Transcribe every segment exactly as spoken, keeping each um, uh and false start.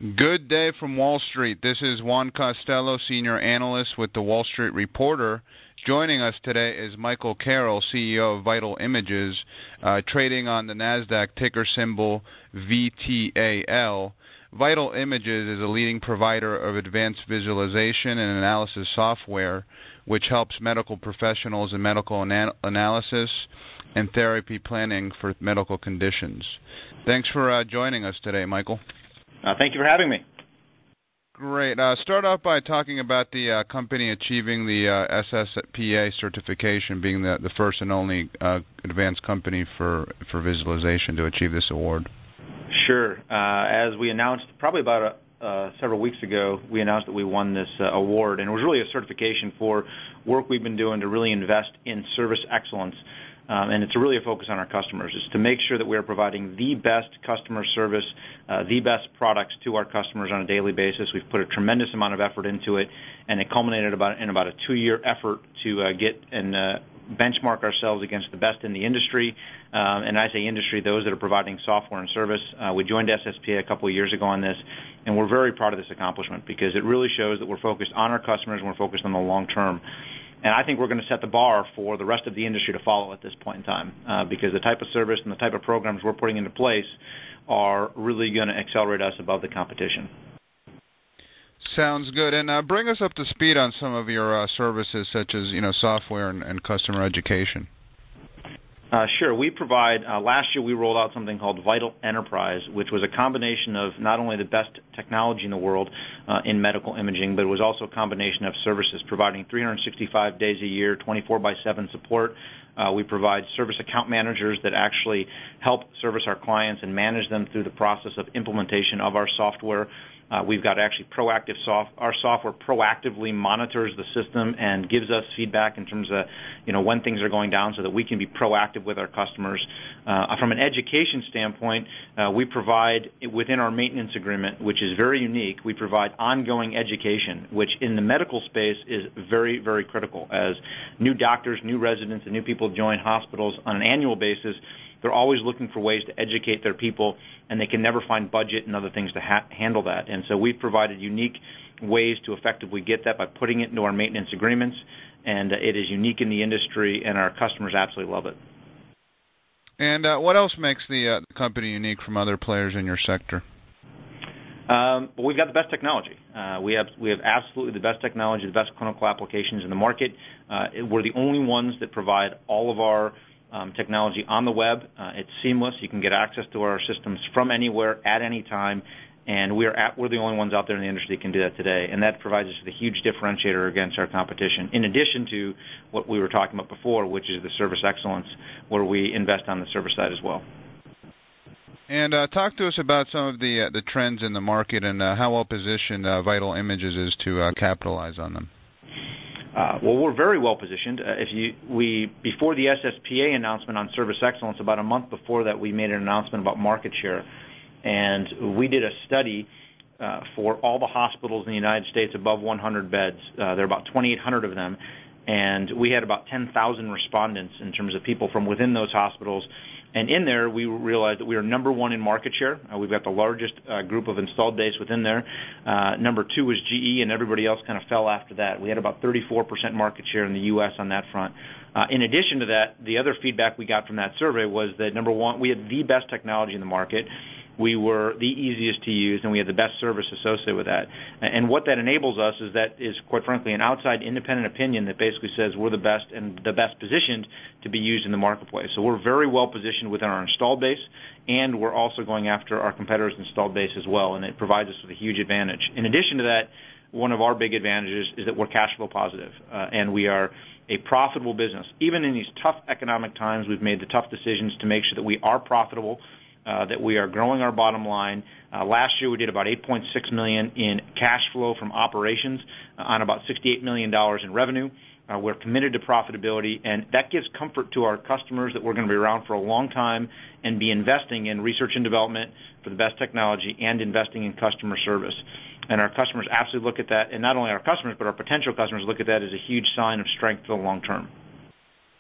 Good day from Wall Street. This is Juan Costello, Senior Analyst with the Wall Street Reporter. Joining us today is Michael Carroll, C E O of Vital Images, uh, trading on the NASDAQ ticker symbol V T A L. Vital Images is a leading provider of advanced visualization and analysis software, which helps medical professionals in medical ana- analysis and therapy planning for medical conditions. Thanks for uh, joining us today, Michael. Uh, thank you for having me. Great. Uh, start off by talking about the uh, company achieving the uh, S S P A certification, being the, the first and only uh, advanced company for, for visualization to achieve this award. Sure. Uh, as we announced probably about a, uh, several weeks ago, we announced that we won this uh, award, and it was really a certification for work we've been doing to really invest in service excellence. Um, and it's really a focus on our customers. It's to make sure that we're providing the best customer service, uh, the best products to our customers on a daily basis. We've put a tremendous amount of effort into it, and it culminated about in about a two-year effort to uh, get and uh, benchmark ourselves against the best in the industry. Um, and I say industry, those that are providing software and service. Uh, we joined S S P A a couple of years ago on this, and we're very proud of this accomplishment because it really shows that we're focused on our customers and we're focused on the long term. And I think we're going to set the bar for the rest of the industry to follow at this point in time uh, because the type of service and the type of programs we're putting into place are really going to accelerate us above the competition. Sounds good. And uh, bring us up to speed on some of your uh, services, such as you know software and, and customer education. Uh, sure. We provide, uh, last year we rolled out something called Vital Enterprise, which was a combination of not only the best technology in the world uh, in medical imaging, but it was also a combination of services, providing three hundred sixty-five days a year, twenty-four by seven support. Uh, we provide service account managers that actually help service our clients and manage them through the process of implementation of our software. Uh, we've got actually proactive soft. Our software proactively monitors the system and gives us feedback in terms of, you know, when things are going down, so that we can be proactive with our customers. Uh, from an education standpoint, uh, we provide within our maintenance agreement, which is very unique. We provide ongoing education, which in the medical space is very, very critical. As new doctors, new residents, and new people join hospitals on an annual basis, they're always looking for ways to educate their people, and they can never find budget and other things to ha- handle that. And so we've provided unique ways to effectively get that by putting it into our maintenance agreements, and uh, it is unique in the industry, and our customers absolutely love it. And uh, what else makes the, uh, the company unique from other players in your sector? Um, well, we've got the best technology. Uh, we have we have absolutely the best technology, the best clinical applications in the market. Uh, we're the only ones that provide all of our Um, technology on the web. Uh, it's seamless. You can get access to our systems from anywhere at any time, and we are at, we're the only ones out there in the industry that can do that today, and that provides us with a huge differentiator against our competition, in addition to what we were talking about before, which is the service excellence, where we invest on the service side as well. And uh, talk to us about some of the, uh, the trends in the market and uh, how well positioned uh, Vital Images is to uh, capitalize on them. Uh, well, we're very well positioned. Uh, if you, we before the S S P A announcement on service excellence, about a month before that, we made an announcement about market share, and we did a study uh, for all the hospitals in the United States above one hundred beds. Uh, there are about twenty-eight hundred of them, and we had about ten thousand respondents in terms of people from within those hospitals. And in there, we realized that we are number one in market share. Uh, we've got the largest uh, group of installed base within there. Uh, number two was G E, and everybody else kind of fell after that. We had about thirty-four percent market share in the U S on that front. Uh, in addition to that, the other feedback we got from that survey was that, number one, we had the best technology in the market. We were the easiest to use, and we had the best service associated with that. And what that enables us is that is, quite frankly, an outside independent opinion that basically says we're the best and the best positioned to be used in the marketplace. So we're very well positioned within our installed base, and we're also going after our competitors' installed base as well, and it provides us with a huge advantage. In addition to that, one of our big advantages is that we're cash flow positive, uh, and we are a profitable business. Even in these tough economic times, we've made the tough decisions to make sure that we are profitable, Uh, that we are growing our bottom line. Uh, last year we did about eight point six million dollars in cash flow from operations uh, on about sixty-eight million dollars in revenue. Uh, we're committed to profitability, and that gives comfort to our customers that we're going to be around for a long time and be investing in research and development for the best technology and investing in customer service. And our customers absolutely look at that, and not only our customers, but our potential customers look at that as a huge sign of strength for the long term.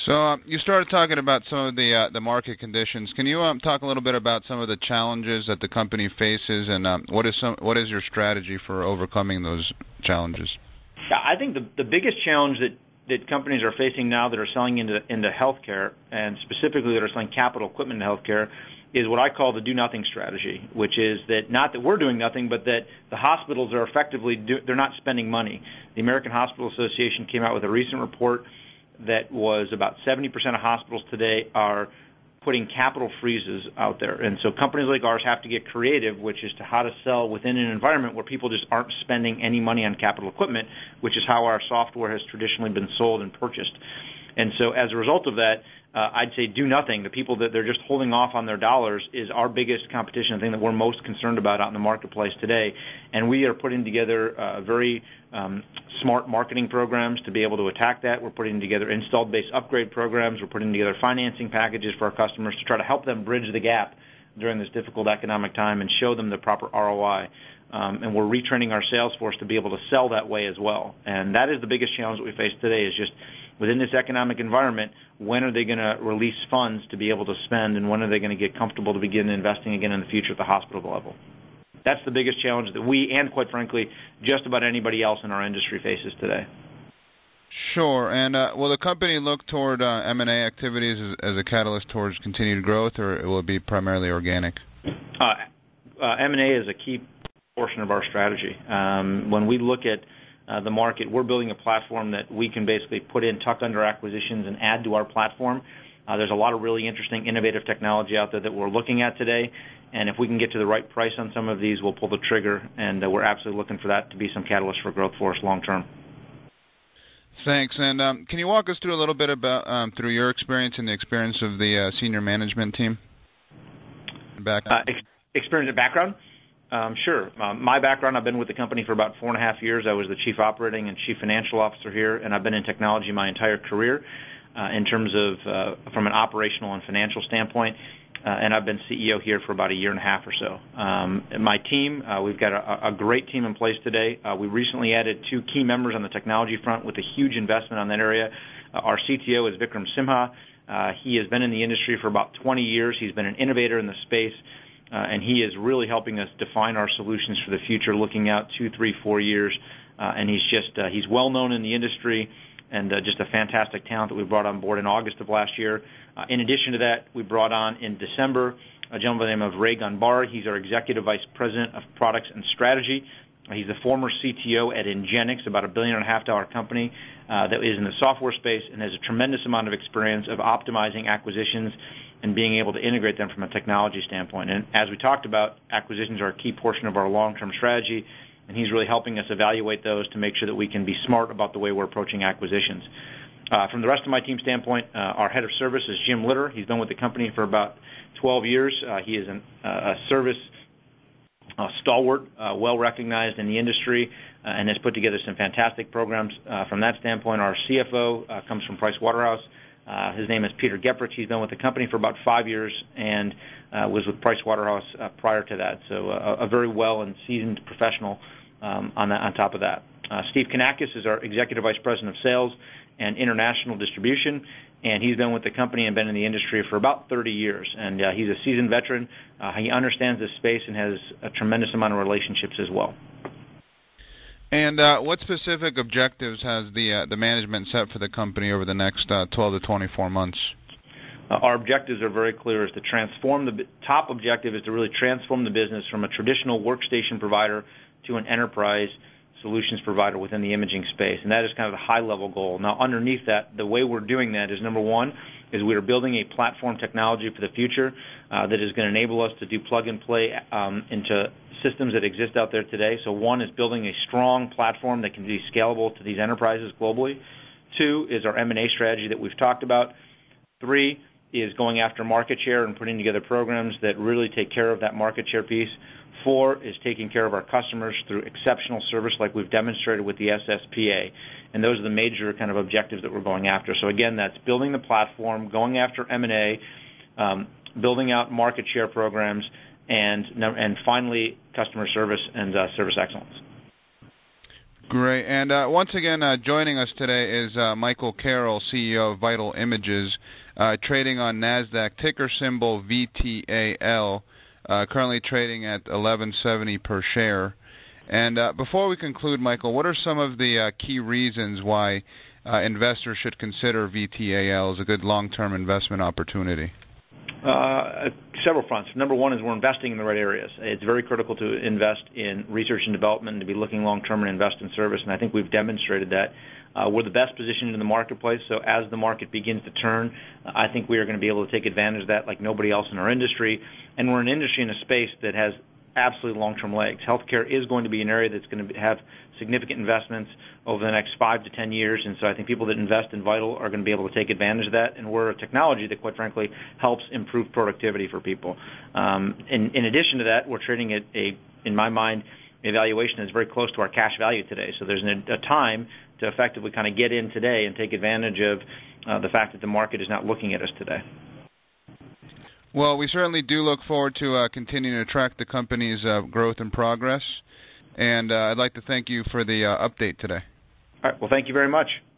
So um, you started talking about some of the uh, the market conditions. Can you um, talk a little bit about some of the challenges that the company faces, and um, what is some what is your strategy for overcoming those challenges? Yeah, I think the the biggest challenge that, that companies are facing now that are selling into into healthcare, and specifically that are selling capital equipment in healthcare, is what I call the do nothing strategy, which is that not that we're doing nothing, but that the hospitals are effectively do, they're not spending money. The American Hospital Association came out with a recent report that was about seventy percent of hospitals today are putting capital freezes out there. And so companies like ours have to get creative, which is to how to sell within an environment where people just aren't spending any money on capital equipment, which is how our software has traditionally been sold and purchased. And so as a result of that, uh, I'd say do nothing. The people that they're just holding off on their dollars is our biggest competition, the thing that we're most concerned about out in the marketplace today. And we are putting together uh, very um, smart marketing programs to be able to attack that. We're putting together installed base upgrade programs. We're putting together financing packages for our customers to try to help them bridge the gap during this difficult economic time and show them the proper R O I. Um, and we're retraining our sales force to be able to sell that way as well. And that is the biggest challenge that we face today, is just within this economic environment, when are they going to release funds to be able to spend, and when are they going to get comfortable to begin investing again in the future at the hospital level? That's the biggest challenge that we, and quite frankly, just about anybody else in our industry faces today. Sure. And uh, will the company look toward uh, M and A activities as, as a catalyst towards continued growth, or will it be primarily organic? Uh, uh, M and A is a key portion of our strategy. Um, when we look at uh, the market, we're building a platform that we can basically put in tuck-under acquisitions and add to our platform. Uh, there's a lot of really interesting, innovative technology out there that we're looking at today, and if we can get to the right price on some of these, we'll pull the trigger, and uh, we're absolutely looking for that to be some catalyst for growth for us long-term. Thanks. And um, can you walk us through a little bit about um, through your experience and the experience of the uh, senior management team? Background. Uh, ex- experience and background? Um, sure. Um, my background, I've been with the company for about four and a half years. I was the chief operating and chief financial officer here, and I've been in technology my entire career uh, in terms of uh, from an operational and financial standpoint. Uh, and I've been C E O here for about a year and a half or so. Um, my team, uh, we've got a, a great team in place today. Uh, we recently added two key members on the technology front with a huge investment on that area. Uh, our C T O is Vikram Simha. Uh, he has been in the industry for about twenty years. He's been an innovator in the space, uh, and he is really helping us define our solutions for the future, looking out two, three, four years. Uh, and he's just uh, he's well known in the industry, and uh, just a fantastic talent that we brought on board in August of last year. Uh, in addition to that, we brought on in December a gentleman by the name of Ray Gunbar. He's our Executive Vice President of Products and Strategy. Uh, he's the former C T O at Ingenix, about a billion and a half dollar company uh, that is in the software space and has a tremendous amount of experience of optimizing acquisitions and being able to integrate them from a technology standpoint. And as we talked about, acquisitions are a key portion of our long-term strategy, and he's really helping us evaluate those to make sure that we can be smart about the way we're approaching acquisitions. Uh, from the rest of my team standpoint, uh, our head of service is Jim Litter. He's been with the company for about twelve years. Uh, he is an, uh, a service uh, stalwart, uh, well recognized in the industry, uh, and has put together some fantastic programs uh, from that standpoint. Our C F O uh, comes from Price Waterhouse. Uh, his name is Peter Geprich. He's been with the company for about five years and uh, was with Price Waterhouse uh, prior to that. So uh, a very well and seasoned professional um, on, that, on top of that. Uh, Steve Kanakis is our Executive Vice President of Sales and International Distribution, and he's been with the company and been in the industry for about thirty years. And uh, he's a seasoned veteran. Uh, he understands this space and has a tremendous amount of relationships as well. And uh, what specific objectives has the uh, the management set for the company over the next uh, twelve to twenty-four months? Uh, our objectives are very clear. Is to transform the top objective is to really transform the business from a traditional workstation provider to an enterprise solutions provider within the imaging space, and that is kind of the high-level goal. Now, underneath that, the way we're doing that is, number one, is we are building a platform technology for the future uh, that is going to enable us to do plug-and-play um, into systems that exist out there today. So one is building a strong platform that can be scalable to these enterprises globally. Two is our M and A strategy that we've talked about. Three is going after market share and putting together programs that really take care of that market share piece. Four is taking care of our customers through exceptional service like we've demonstrated with the S S P A. And those are the major kind of objectives that we're going after. So again, that's building the platform, going after M and A, um, building out market share programs, and and finally customer service and uh, service excellence. Great. And uh, once again, uh, joining us today is uh, Michael Carroll, C E O of Vital Images, uh, trading on NASDAQ, ticker symbol V T A L, uh, currently trading at eleven seventy per share. And uh, before we conclude, Michael, what are some of the uh, key reasons why uh, investors should consider V T A L as a good long-term investment opportunity? Uh, several fronts. Number one is we're investing in the right areas. It's very critical to invest in research and development and to be looking long-term and invest in service, and I think we've demonstrated that. Uh, we're the best positioned in the marketplace, so as the market begins to turn, I think we are going to be able to take advantage of that like nobody else in our industry, and we're an industry in a space that has absolutely long-term legs. Healthcare is going to be an area that's going to have significant investments over the next five to ten years, and so I think people that invest in Vital are going to be able to take advantage of that, and we're a technology that, quite frankly, helps improve productivity for people. Um, in, in addition to that, we're trading at a, in my mind, a valuation that's very close to our cash value today, so there's an, a time to effectively kind of get in today and take advantage of uh, the fact that the market is not looking at us today. Well, we certainly do look forward to uh, continuing to track the company's uh, growth and progress, and uh, I'd like to thank you for the uh, update today. All right. Well, thank you very much.